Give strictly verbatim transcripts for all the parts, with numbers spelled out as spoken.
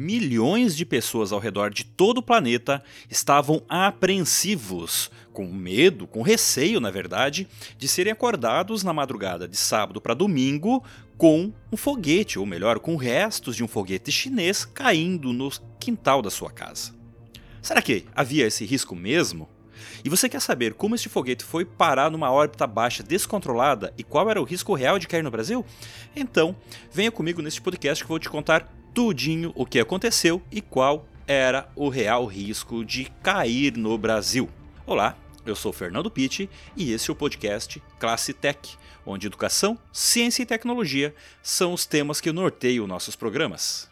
milhões de pessoas ao redor de todo o planeta estavam apreensivos, com medo, com receio, na verdade, de serem acordados na madrugada de sábado para domingo com um foguete, ou melhor, com restos de um foguete chinês caindo no quintal da sua casa. Será que havia esse risco mesmo? E você quer saber como este foguete foi parar numa órbita baixa descontrolada e qual era o risco real de cair no Brasil? Então, venha comigo neste podcast que eu vou te contar tudinho o que aconteceu e qual era o real risco de cair no Brasil. Olá, eu sou Fernando Pitti e esse é o podcast Classe Tech, onde educação, ciência e tecnologia são os temas que norteiam nossos programas.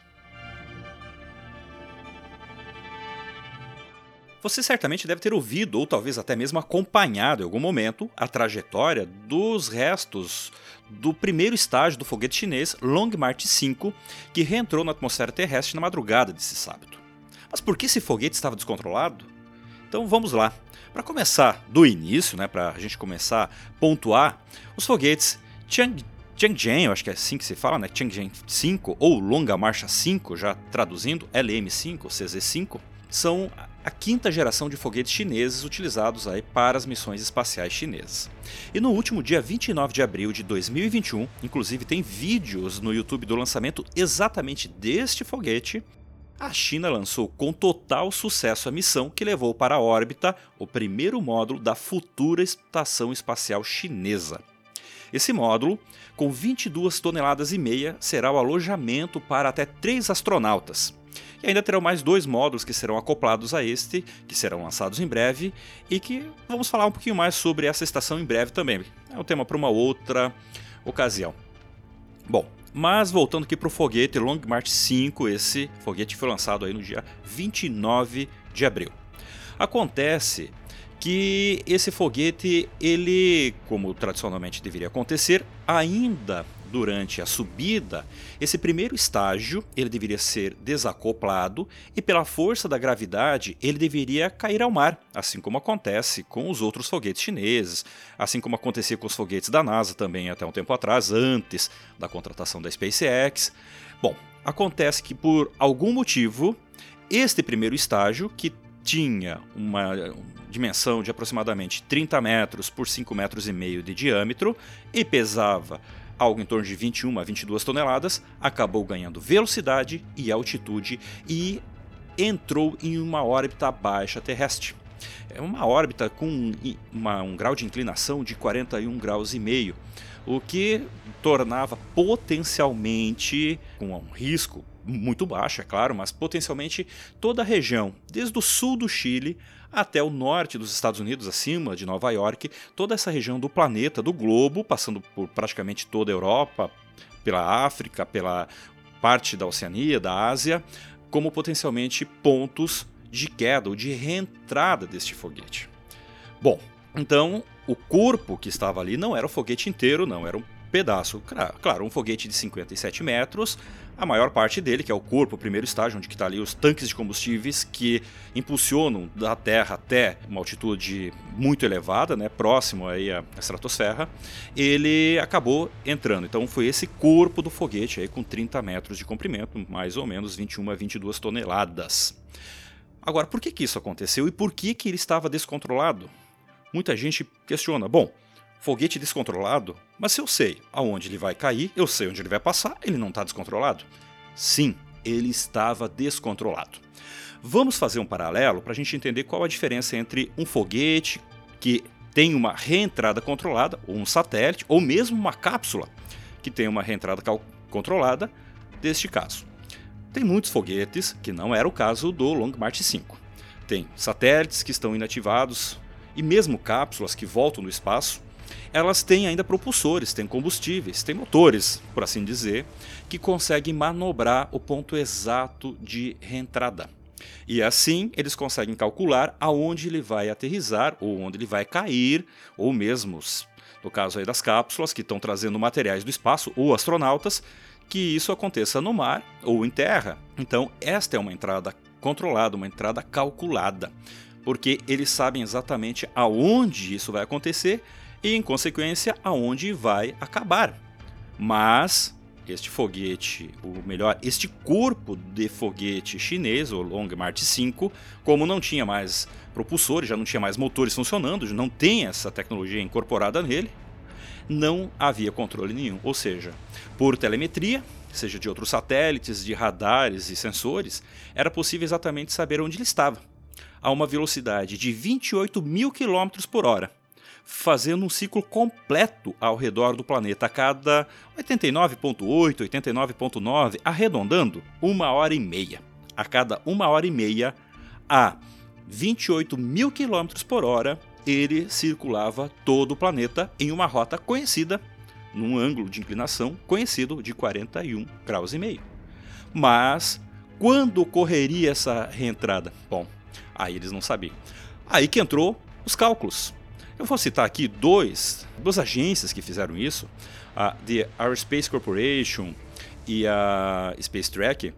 Você certamente deve ter ouvido, ou talvez até mesmo acompanhado em algum momento, a trajetória dos restos do primeiro estágio do foguete chinês Long March cinco, que reentrou na atmosfera terrestre na madrugada desse sábado. Mas por que esse foguete estava descontrolado? Então vamos lá. Para começar do início, né, para a gente começar a pontuar, os foguetes Tiang Tianzhen, eu acho que é assim que se fala, né? Tianzhen cinco ou Longa Marcha cinco, já traduzindo, L M cinco, C Z cinco, são a quinta geração de foguetes chineses utilizados aí para as missões espaciais chinesas. E no último dia vinte e nove de abril de dois mil e vinte e um, inclusive tem vídeos no YouTube do lançamento exatamente deste foguete, a China lançou com total sucesso a missão que levou para a órbita o primeiro módulo da futura Estação Espacial Chinesa. Esse módulo, com vinte e duas toneladas e meia, será o alojamento para até três astronautas. E ainda terão mais dois módulos que serão acoplados a este, que serão lançados em breve, e que vamos falar um pouquinho mais sobre essa estação em breve também. É um tema para uma outra ocasião. Bom, mas voltando aqui para o foguete Long March cinco, esse foguete foi lançado aí no dia vinte e nove de abril. Acontece que esse foguete, ele, como tradicionalmente deveria acontecer, ainda durante a subida, esse primeiro estágio ele deveria ser desacoplado e pela força da gravidade ele deveria cair ao mar, assim como acontece com os outros foguetes chineses, assim como acontecia com os foguetes da NASA também até um tempo atrás, antes da contratação da SpaceX. Bom, acontece que por algum motivo, este primeiro estágio, que tinha uma dimensão de aproximadamente trinta metros por cinco metros e meio de diâmetro e pesava algo em torno de vinte e uma a vinte e duas toneladas, acabou ganhando velocidade e altitude e entrou em uma órbita baixa terrestre. É uma órbita com uma, um grau de inclinação de quarenta e um graus e meio, o que tornava potencialmente, com um risco muito baixo, é claro, mas potencialmente toda a região, desde o sul do Chile até o norte dos Estados Unidos, acima de Nova York, toda essa região do planeta, do globo, passando por praticamente toda a Europa, pela África, pela parte da Oceania, da Ásia, como potencialmente pontos de queda ou de reentrada deste foguete. Bom, então o corpo que estava ali não era o foguete inteiro, não, era um pedaço, claro, um foguete de cinquenta e sete metros, a maior parte dele, que é o corpo, o primeiro estágio, onde está ali os tanques de combustíveis que impulsionam da Terra até uma altitude muito elevada, né, próximo aí à estratosfera, ele acabou entrando. Então foi esse corpo do foguete aí com trinta metros de comprimento, mais ou menos vinte e uma a vinte e duas toneladas. Agora, por que que isso aconteceu e por que que ele estava descontrolado? Muita gente questiona, bom, foguete descontrolado, mas se eu sei aonde ele vai cair, eu sei onde ele vai passar, ele não está descontrolado? Sim, ele estava descontrolado. Vamos fazer um paralelo para a gente entender qual a diferença entre um foguete que tem uma reentrada controlada, ou um satélite, ou mesmo uma cápsula que tem uma reentrada controlada deste caso. Tem muitos foguetes, que não era o caso do Long March cinco. Tem satélites que estão inativados e mesmo cápsulas que voltam do espaço, elas têm ainda propulsores, têm combustíveis, têm motores, por assim dizer, que conseguem manobrar o ponto exato de reentrada. E assim eles conseguem calcular aonde ele vai aterrissar, ou onde ele vai cair, ou mesmo, no caso aí das cápsulas que estão trazendo materiais do espaço, ou astronautas, que isso aconteça no mar ou em terra. Então esta é uma entrada controlada, uma entrada calculada, porque eles sabem exatamente aonde isso vai acontecer e, em consequência, aonde vai acabar. Mas este foguete, ou melhor, este corpo de foguete chinês, o Long March cinco, como não tinha mais propulsores, já não tinha mais motores funcionando, não tem essa tecnologia incorporada nele, não havia controle nenhum. Ou seja, por telemetria, seja de outros satélites, de radares e sensores, era possível exatamente saber onde ele estava, a uma velocidade de vinte e oito mil quilômetros por hora. Fazendo um ciclo completo ao redor do planeta a cada oitenta e nove vírgula oito, oitenta e nove vírgula nove, arredondando, uma hora e meia. A cada uma hora e meia, a vinte e oito mil quilômetros por hora, ele circulava todo o planeta em uma rota conhecida, num ângulo de inclinação conhecido de quarenta e um graus e meio. Mas, quando ocorreria essa reentrada? Bom, aí eles não sabiam. Aí que entrou os cálculos. Eu vou citar aqui dois, duas agências que fizeram isso, a The Aerospace Corporation e a Space Track,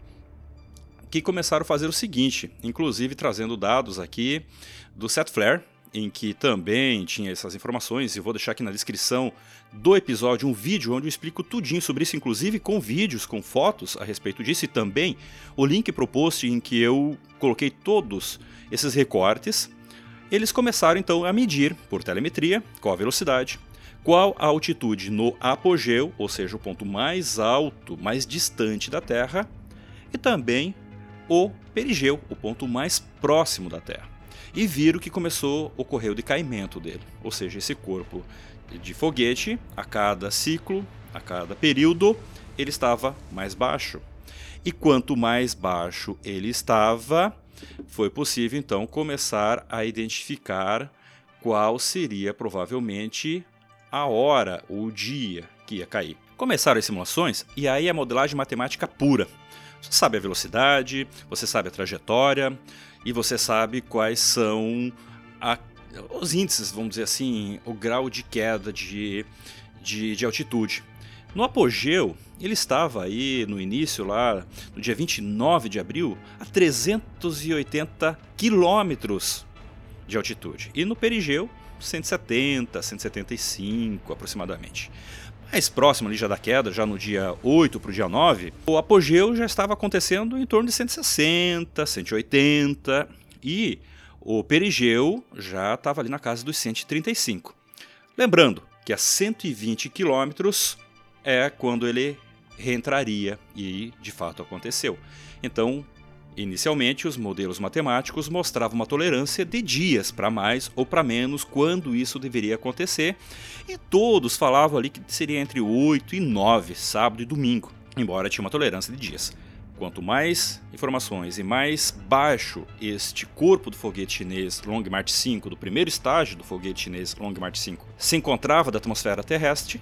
que começaram a fazer o seguinte, inclusive trazendo dados aqui do Set Flare, em que também tinha essas informações, e vou deixar aqui na descrição do episódio um vídeo onde eu explico tudinho sobre isso, inclusive com vídeos, com fotos a respeito disso, e também o link para o post em que eu coloquei todos esses recortes. Eles começaram então a medir por telemetria qual a velocidade, qual a altitude no apogeu, ou seja, o ponto mais alto, mais distante da Terra, e também o perigeu, o ponto mais próximo da Terra. E viram que começou a ocorrer o decaimento dele, ou seja, esse corpo de foguete, a cada ciclo, a cada período, ele estava mais baixo. E quanto mais baixo ele estava, foi possível então começar a identificar qual seria provavelmente a hora ou o dia que ia cair. Começaram as simulações e aí a modelagem matemática pura. Você sabe a velocidade, você sabe a trajetória e você sabe quais são a, os índices, vamos dizer assim, o grau de queda de, de, de altitude. No apogeu, ele estava aí no início, lá no dia vinte e nove de abril, a trezentos e oitenta quilômetros de altitude. E no perigeu, cento e setenta, cento e setenta e cinco aproximadamente. Mais próximo ali já da queda, já no dia oito para o dia nove, o apogeu já estava acontecendo em torno de cento e sessenta, cento e oitenta e o perigeu já estava ali na casa dos cento e trinta e cinco. Lembrando que a cento e vinte quilômetros é quando ele reentraria, e de fato aconteceu. Então, inicialmente, os modelos matemáticos mostravam uma tolerância de dias para mais ou para menos quando isso deveria acontecer, e todos falavam ali que seria entre oito e nove, sábado e domingo, embora tinha uma tolerância de dias. Quanto mais informações e mais baixo este corpo do foguete chinês Long March cinco, do primeiro estágio do foguete chinês Long March cinco, se encontrava da atmosfera terrestre,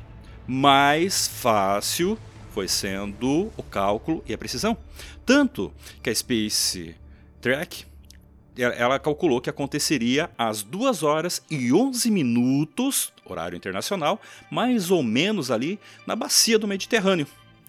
mais fácil foi sendo o cálculo e a precisão. Tanto que a Space Track, ela calculou que aconteceria às duas horas e onze minutos, horário internacional, mais ou menos ali na bacia do Mediterrâneo.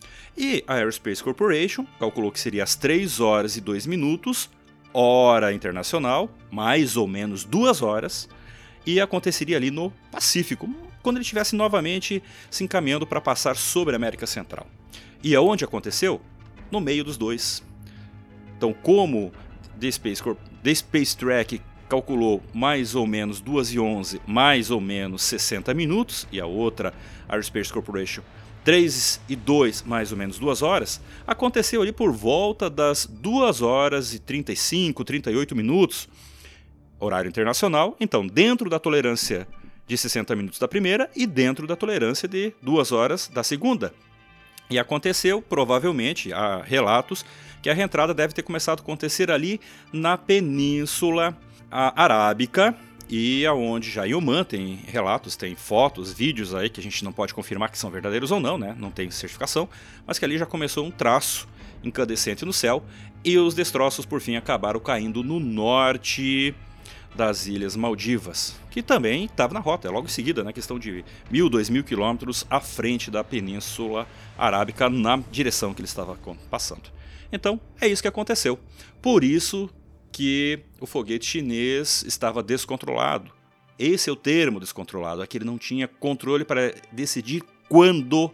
E a Aerospace Corporation calculou que seria às três horas e dois minutos, hora internacional, mais ou menos duas horas, e aconteceria ali no Pacífico, quando ele estivesse novamente se encaminhando para passar sobre a América Central. E aonde aconteceu? No meio dos dois. Então, como The Space, Corp... The Space Track calculou mais ou menos duas e onze, mais ou menos sessenta minutos, e a outra, Aerospace Corporation, três e dois, mais ou menos duas horas, aconteceu ali por volta das duas horas e trinta e cinco, trinta e oito minutos, horário internacional, então dentro da tolerância de sessenta minutos da primeira e dentro da tolerância de duas horas da segunda. E aconteceu, provavelmente, há relatos que a reentrada deve ter começado a acontecer ali na Península Arábica, e aonde já em Oman tem relatos, tem fotos, vídeos aí que a gente não pode confirmar que são verdadeiros ou não, né? Não tem certificação, mas que ali já começou um traço incandescente no céu, e os destroços por fim acabaram caindo no norte das Ilhas Maldivas, que também estava na rota, é logo em seguida, na questão de mil, dois mil quilômetros à frente da Península Arábica, na direção que ele estava passando. Então, é isso que aconteceu. Por isso que o foguete chinês estava descontrolado. Esse é o termo descontrolado, é que ele não tinha controle para decidir quando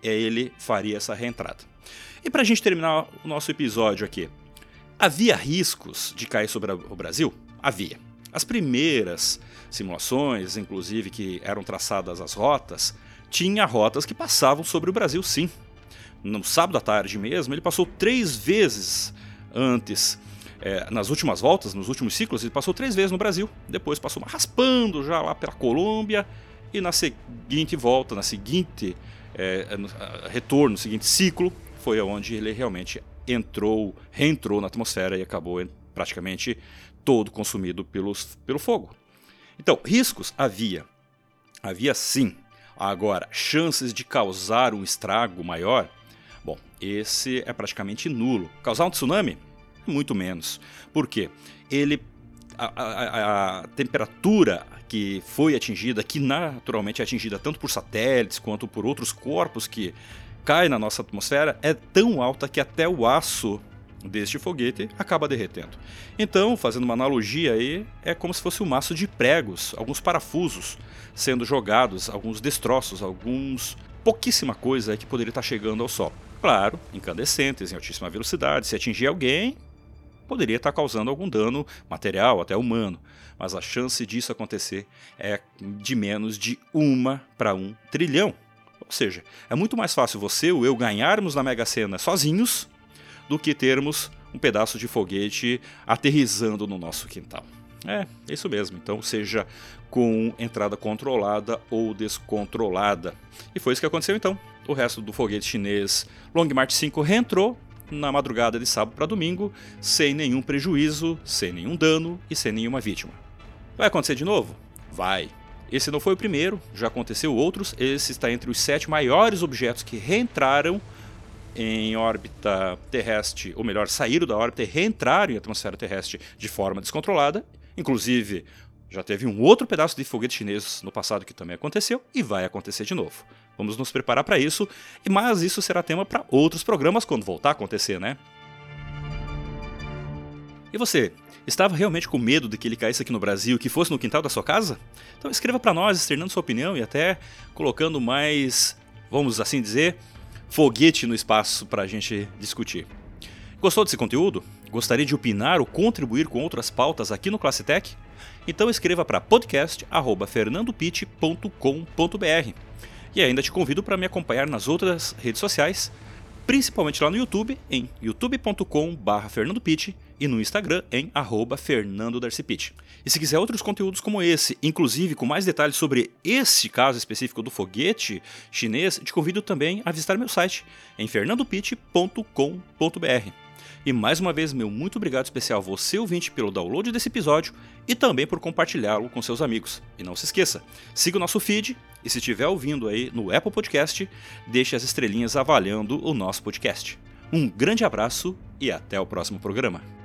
ele faria essa reentrada. E para a gente terminar o nosso episódio aqui, havia riscos de cair sobre o Brasil? Havia. As primeiras simulações, inclusive, que eram traçadas as rotas, tinha rotas que passavam sobre o Brasil, sim. No sábado à tarde mesmo, ele passou três vezes antes, é, nas últimas voltas, nos últimos ciclos, ele passou três vezes no Brasil. Depois passou raspando já lá pela Colômbia, e na seguinte volta, na seguinte é, no, retorno, no seguinte ciclo, foi onde ele realmente entrou, reentrou na atmosfera e acabou praticamente todo consumido pelos, pelo fogo. Então, riscos havia. Havia sim. Agora, chances de causar um estrago maior? Bom, esse é praticamente nulo. Causar um tsunami? Muito menos. Por quê? Ele, a, a, a temperatura que foi atingida, que naturalmente é atingida tanto por satélites quanto por outros corpos que caem na nossa atmosfera, é tão alta que até o aço deste foguete acaba derretendo. Então, fazendo uma analogia aí, é como se fosse um maço de pregos, alguns parafusos sendo jogados, alguns destroços, alguns pouquíssima coisa aí que poderia estar chegando ao Sol. Claro, incandescentes, em altíssima velocidade, se atingir alguém, poderia estar causando algum dano material, até humano, mas a chance disso acontecer é de menos de uma para um trilhão. Ou seja, é muito mais fácil você ou eu ganharmos na Mega Sena sozinhos do que termos um pedaço de foguete aterrissando no nosso quintal. É, é isso mesmo. Então, seja com entrada controlada ou descontrolada. E foi isso que aconteceu então. O resto do foguete chinês Long March cinco reentrou na madrugada de sábado para domingo, sem nenhum prejuízo, sem nenhum dano e sem nenhuma vítima. Vai acontecer de novo? Vai. Esse não foi o primeiro, já aconteceu outros. Esse está entre os sete maiores objetos que reentraram em órbita terrestre, ou melhor, saíram da órbita e reentraram em atmosfera terrestre de forma descontrolada. Inclusive, já teve um outro pedaço de foguete chinês no passado que também aconteceu e vai acontecer de novo. Vamos nos preparar para isso, mas isso será tema para outros programas quando voltar a acontecer, né? E você, estava realmente com medo de que ele caísse aqui no Brasil e que fosse no quintal da sua casa? Então escreva para nós, externando sua opinião e até colocando mais, vamos assim dizer, foguete no espaço para a gente discutir. Gostou desse conteúdo? Gostaria de opinar ou contribuir com outras pautas aqui no ClasseTech? Então escreva para podcast arroba fernando pitti ponto com ponto b r. E ainda te convido para me acompanhar nas outras redes sociais, principalmente lá no YouTube, em youtube ponto com barra fernando pitti e no Instagram em arroba fernando darcy pitti. E se quiser outros conteúdos como esse, inclusive com mais detalhes sobre esse caso específico do foguete chinês, te convido também a visitar meu site em fernando pitti ponto com ponto b r. E mais uma vez, meu muito obrigado especial você ouvinte pelo download desse episódio e também por compartilhá-lo com seus amigos. E não se esqueça, siga o nosso feed e se estiver ouvindo aí no Apple Podcast, deixe as estrelinhas avaliando o nosso podcast. Um grande abraço e até o próximo programa.